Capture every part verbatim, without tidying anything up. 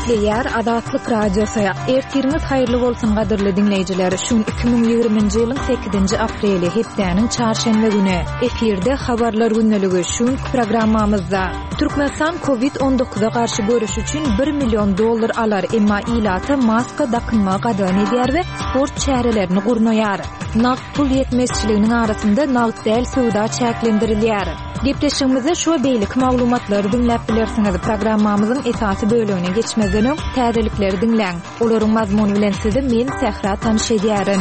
Eýär Azatlyk radiosu. Ertirimiz haýyrly bolsun gadyrly dinleýijiler. Şu iki bin ýygrymynjy ýylyň sekizinji apreli hepdäniň çarşembe güni efirde habarlar günneligi şu programmamyzda Türkmenistan covid on dokuza garşy görüş üçin bir million dollar alar, emma ilata maska dakynma gadany edýär we sport çärelerini gurnaýar. Nagt pul ýetmezçiliginiň arasynda nagt däl söwda çäklendirilýär. Gepleşigimizde şu beýlik maglumatlary dinläp bilersiňiz. Programmamyzyň esasy bölümine geçmezden öň täzelikleri dinläň. Olaryň mazmuny bilen sizi men Sehra tanışydýaryn.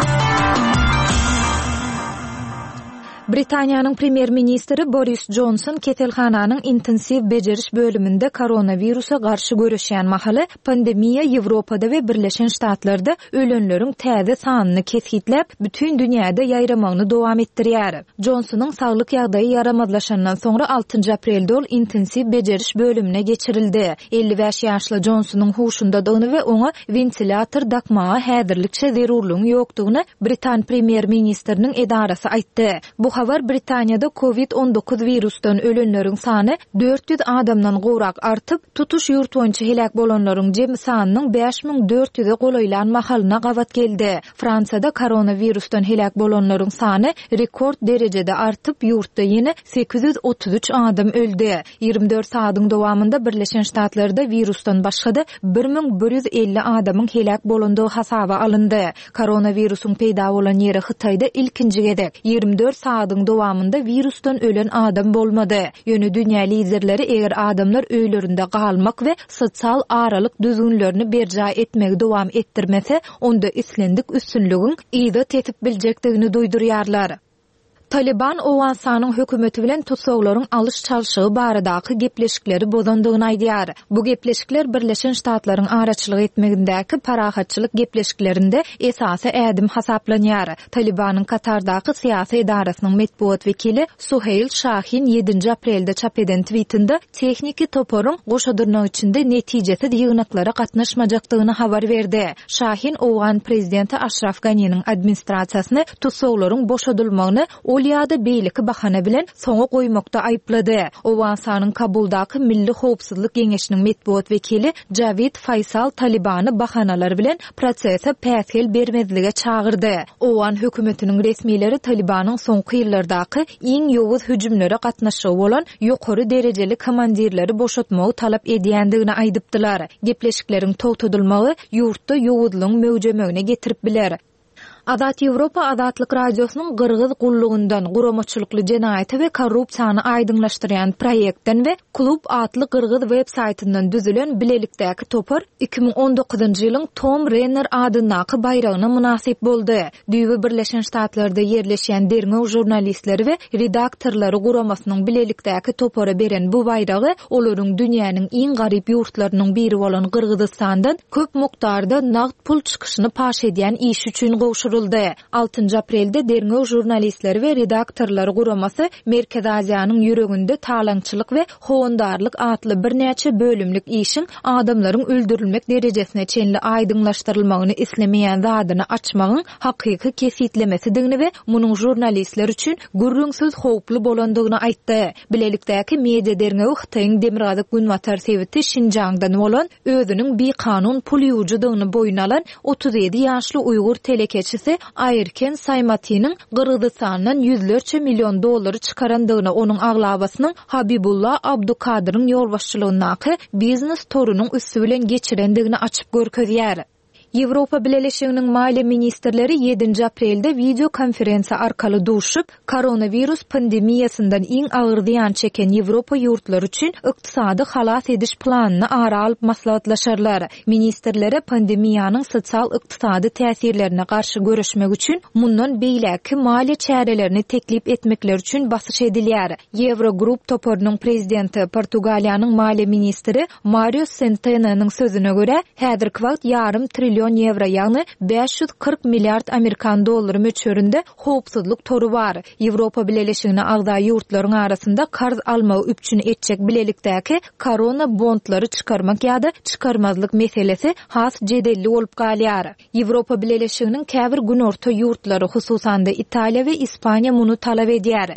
Britaniýanyň premier ministri Boris Johnson ketelhananyň intensiv bejeriş bölüminde koronawirusa garşy görüşýän mahaly pandemiýa Ýewropada we Birleşen Ştatlarda ölenleriň täze sanyny keshitlep bütün dünýäde ýaýramagyny dowam etdirýär. Johnsonyň saglyk ýagdaýy yaramazlaşandan soňra altynjy aprelde ol intensiv bejeriş bölümine geçirildi. elli beş ýaşly Johnsonyň huşundadygyny we oňa ventilator dakmaga häzirlikçe zerurlygyň ýokdugyny Britan premier ministriniň edarasy aýtdy. Bu habar Britaniýada covid on dokuz virusdan ölenleriň sany dört yüz adamdan gowrak artyp, tutuş ýurt boýunça helak bolanlaryň jemgy sanynyň beş bin dört yüze golaýlan mahalyna gawat geldi. Fransada koronavirusdan helak bolanlaryň sany rekord derejede artyp, ýurtda ýene sekiz yüz otuz üç adam öldi. ýygrimi dört saatyň dowamında Birleşen Ştatlarda virusdan başga bir bin bir yüz elli adamyň helak bolandygy hasaba alyndy. Koronavirusyň peýda bolan ýeri Hytaýda ilkinji gedek ýygrimi dört saat dowamında virusdan ölen adam bolmady. Ýöne dünýä liderleri eger adamlar öýlerinde galmak we sosial aralyk düzgünlerini berja etmegi dowam etdirmese, onda islendik üstünlügiň ýa-da tetip biljekdigini duýdurýarlar. Taliban Owensanyň hökümeti bilen tutsaglaryň alyş çalşygy baradaky gepleşikleri bozandygyny aýdýar. Bu gepleşikler Birleşen Ştatlaryň araçylyk etmegindäki parahatçylyk gepleşiklerinde esasy ädim hasaplanýar. Talibanyň Katardaky syýasy edarasynyň medpuat wekili Suheyl Şahin ýedinji aprelde çap eden tweetinde tekniki toporyň goşadyrnyň içinde netijesiz ýygnaklara gatnaşmajakdygyny habar berdi. Şahin Owgan prezidenti Ashraf Ganinyň administrasiýasyny tutsaglaryň boşadylmagyny Olýada beýliki bahana bilen soňa goýmakda aýplady. Owensanyň Kabuldaky Milli Howpsuzlyk Geňeşiniň medpuat wekili Javid Faysal Talibany bahanalar bilen prosese päsel bermezlige çağırdy. Owan hökümetiniň resmiýetleri Talibanyň soňky ýyllardaky iň ýowuz hüjümlere gatnaşygy bolan ýokary derejeli komandirleri boşatmagy talap edýändigini aýdypdylar. Gepleşikleriň togtadylmagy ýurtda ýowuzlygyň möwjemegine getirip biler. Azat Ýewropa Azatlyk radiosynyň Gyrgyz gullugyndan guramaçylykly jenaýaty we korrupsiýany aýdyňlaşdyrýan proýektden we Klub adly Gyrgyz web saytyndan düzülen bilelikdäki topar iki bin on dokuzunjy ýylyň Tom Renner adynaky bayragyna munasip boldy. Düýbi Birleşen Ştatlarda ýerleşýän derňew jurnalistleri we redaktorlary guramasynyň bilelikdäki topara beren bu bayragy olaryň dünýäniň iň garyp ýurtlarynyň biri bolan Gyrgyzstandan köp mukdarda nagt pul çykyşyny paş edýän iş üçin gowşuruldy. altynjy aprelde derňew jurnalistleri we redaktorlary guramasy Merkez Aziýanyň ýüreginde talaňçylyk we howandarlyk atly birnäçe bölümlik işin adamlaryň öldürilmek derejesine çenli aýdyňlaşdyrylmagyny islemeýän zadyny açmagyň hakyky kesitlemesidigini we munyň jurnalistler üçin gürrüňsiz howply bolandygyny aýtdy. Bilelikdäki media derňew Hytaýyň Demirgazyk Günwatar Sewiti Şinjandan bolan özüniň bir kanun pul ýuwujudygyny boýuna alan otuz ýedi ýaşly Uýgur telekeçisi Aýyrken Saymatynyň Gyrgyzstandan yüzlerçe million dollary çykarandygyny, onuň aglabasynyň Habibullah Abdukadyryň ýolbaşçylygyndaky biznes torunyň üstü bilen geçirendigini açyp görkezýär. Ýewropa Birleşiginiň maliýe ministrleri ýedinji aprelde video konferensiýa arkaly duşup, koronavirus pandemiýasyndan iň agyr ziýan çeken Ýewropa ýurtlary üçin ykdysady halas ediş planyny ara alyp maslahatlaşarlar. Ministrlere pandemiýanyň sosial ykdysady täsirlerine garşy görüşmek üçin mundan beýleki maliýe çärelerini teklip etmekler üçin basyş edilýär. Eurogrup toporynyň prezidenti Portugaliýanyň maliýe ministri Mario Centeno'nyň sözüne görä, häzirki wagt ýarym trillion euro, ýagny beş yüz kırk milliard Amerikan dollary möçberinde howpsuzlyk toru bar. Ýewropa Birleşigine agda ýurtlaryň arasynda karz almagy üpçün etjek bilelikdäki korona bondlary çykarmak ýa-da çykarmazlyk meselesi has jedelli bolup galýar. Ýewropa Birleşiginiň käbir gün orta ýurtlary, hususan da Italiýa we Ispaniýa muny talap edýär.